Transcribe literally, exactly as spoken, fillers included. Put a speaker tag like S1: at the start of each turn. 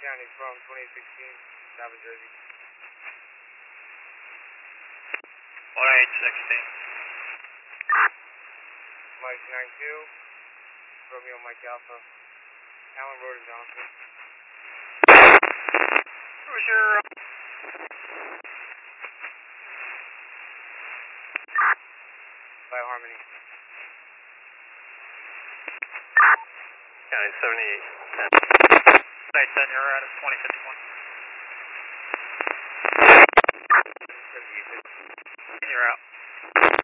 S1: County from twenty sixteen, South Jersey.
S2: one eight sixteen.
S1: Mike nine two, Romeo Mike Alpha, Allen Road in Johnson.
S2: Who's your...
S1: By Harmony.
S2: County seventy-eight, ten. Hey, ten, you're at twenty fifty-one.
S1: seventy-eight.
S2: You're out.